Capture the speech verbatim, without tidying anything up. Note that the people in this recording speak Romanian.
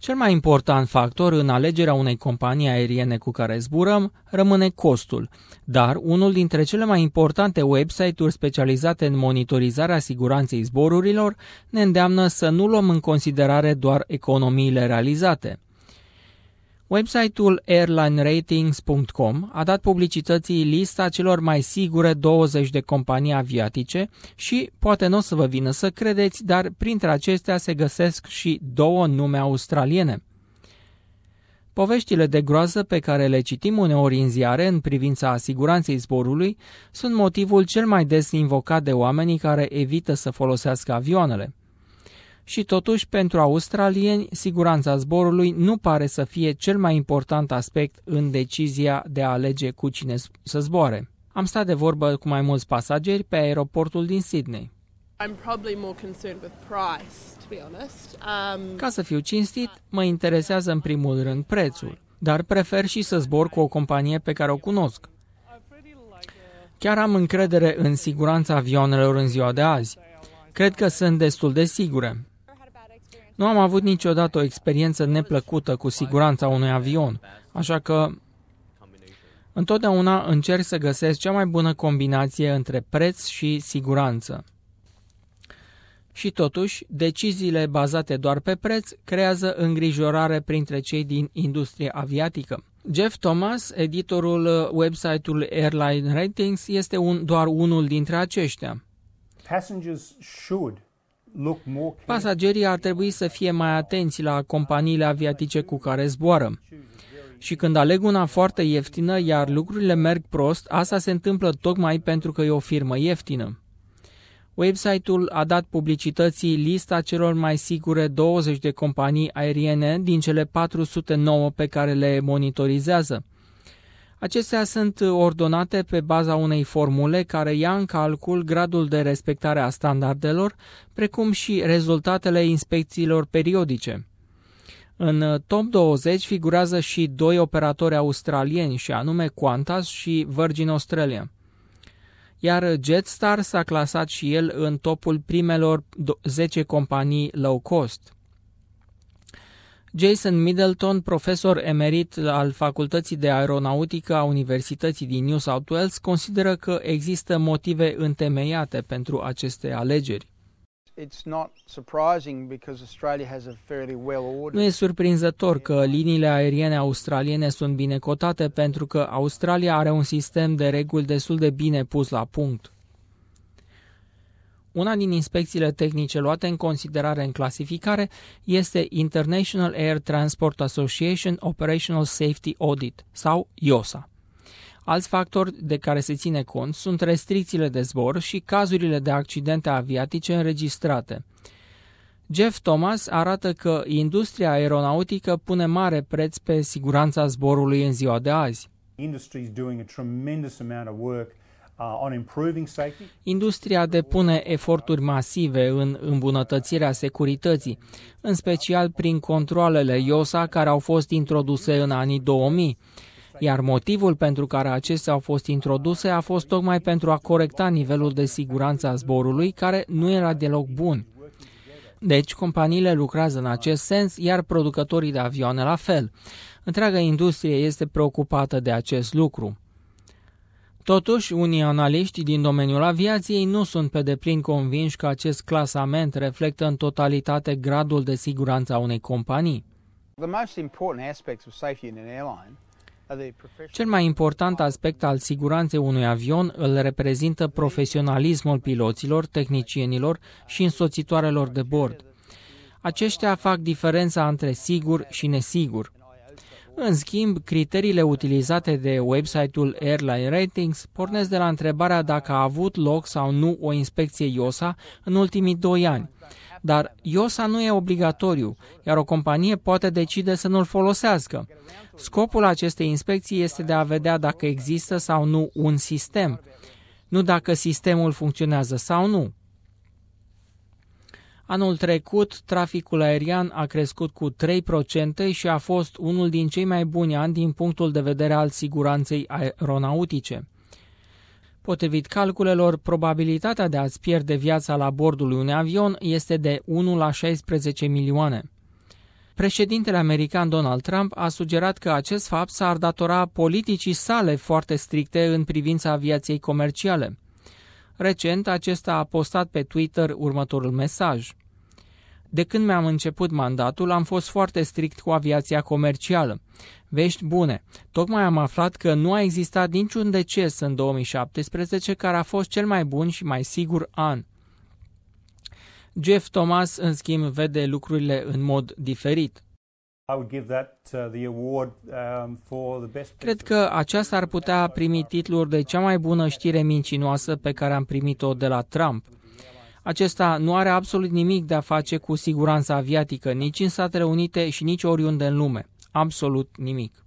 Cel mai important factor în alegerea unei companii aeriene cu care zburăm rămâne costul, dar unul dintre cele mai importante website-uri specializate în monitorizarea siguranței zborurilor ne îndeamnă să nu luăm în considerare doar economiile realizate. Website-ul airline ratings punct com a dat publicității lista celor mai sigure douăzeci de companii aviatice și, poate nu o să vă vină să credeți, dar printre acestea se găsesc și două nume australiene. Poveștile de groază pe care le citim uneori în ziare în privința siguranței zborului sunt motivul cel mai des invocat de oamenii care evită să folosească avioanele. Și totuși, pentru australieni, siguranța zborului nu pare să fie cel mai important aspect în decizia de a alege cu cine să zboare. Am stat de vorbă cu mai mulți pasageri pe aeroportul din Sydney. I'm probably more concerned with price, to be honest. Um... Ca să fiu cinstit, mă interesează în primul rând prețul, dar prefer și să zbor cu o companie pe care o cunosc. Chiar am încredere în siguranța avioanelor în ziua de azi. Cred că sunt destul de sigure. Nu am avut niciodată o experiență neplăcută cu siguranța unui avion, așa că întotdeauna încerc să găsesc cea mai bună combinație între preț și siguranță. Și totuși, deciziile bazate doar pe preț creează îngrijorare printre cei din industria aviatică. Jeff Thomas, editorul website-ului Airline Ratings, este un, doar unul dintre aceștia. Pasagerii ar trebui să fie mai atenți la companiile aviatice cu care zboară. Și când aleg una foarte ieftină, iar lucrurile merg prost, asta se întâmplă tocmai pentru că e o firmă ieftină. Website-ul a dat publicității lista celor mai sigure douăzeci de companii aeriene din cele patru sute nouă pe care le monitorizează. Acestea sunt ordonate pe baza unei formule care ia în calcul gradul de respectare a standardelor, precum și rezultatele inspecțiilor periodice. În top douăzeci figurează și doi operatori australieni, și anume Qantas și Virgin Australia. Iar Jetstar s-a clasat și el în topul primelor zece companii low cost. Jason Middleton, profesor emerit al Facultății de Aeronautică a Universității din New South Wales, consideră că există motive întemeiate pentru aceste alegeri. Nu e surprinzător că liniile aeriene australiene sunt bine cotate pentru că Australia are un sistem de reguli destul de bine pus la punct. Una din inspecțiile tehnice luate în considerare în clasificare este International Air Transport Association Operational Safety Audit, sau I O S A. Alți factori de care se ține cont sunt restricțiile de zbor și cazurile de accidente aviatice înregistrate. Jeff Thomas arată că industria aeronautică pune mare preț pe siguranța zborului în ziua de azi. Industria depune eforturi masive în îmbunătățirea securității, în special prin controalele I O S A care au fost introduse în anii două mii, iar motivul pentru care acestea au fost introduse a fost tocmai pentru a corecta nivelul de siguranță a zborului, care nu era deloc bun. Deci, companiile lucrează în acest sens, iar producătorii de avioane la fel. Întreaga industrie este preocupată de acest lucru. Totuși, unii analiști din domeniul aviației nu sunt pe deplin convinși că acest clasament reflectă în totalitate gradul de siguranță a unei companii. Cel mai important aspect al siguranței unui avion îl reprezintă profesionalismul piloților, tehnicienilor și însoțitoarelor de bord. Aceștia fac diferența între sigur și nesigur. În schimb, criteriile utilizate de website-ul Airline Ratings pornesc de la întrebarea dacă a avut loc sau nu o inspecție I O S A în ultimii doi ani. Dar I O S A nu e obligatoriu, iar o companie poate decide să nu-l folosească. Scopul acestei inspecții este de a vedea dacă există sau nu un sistem, nu dacă sistemul funcționează sau nu. Anul trecut, traficul aerian a crescut cu trei la sută și a fost unul din cei mai buni ani din punctul de vedere al siguranței aeronautice. Potrivit calculelor, probabilitatea de a-ți pierde viața la bordul unui avion este de unu la șaisprezece milioane. Președintele american Donald Trump a sugerat că acest fapt s-ar datora politicii sale foarte stricte în privința aviației comerciale. Recent, acesta a postat pe Twitter următorul mesaj. De când mi-am început mandatul, am fost foarte strict cu aviația comercială. Vești bune. Tocmai am aflat că nu a existat niciun deces în două mii șaptesprezece, care a fost cel mai bun și mai sigur an. Jeff Thomas, în schimb, vede lucrurile în mod diferit. Cred că aceasta ar putea primi titlul de cea mai bună știre mincinoasă pe care am primit-o de la Trump. Acesta nu are absolut nimic de a face cu siguranța aviatică, nici în Statele Unite și nici oriunde în lume. Absolut nimic.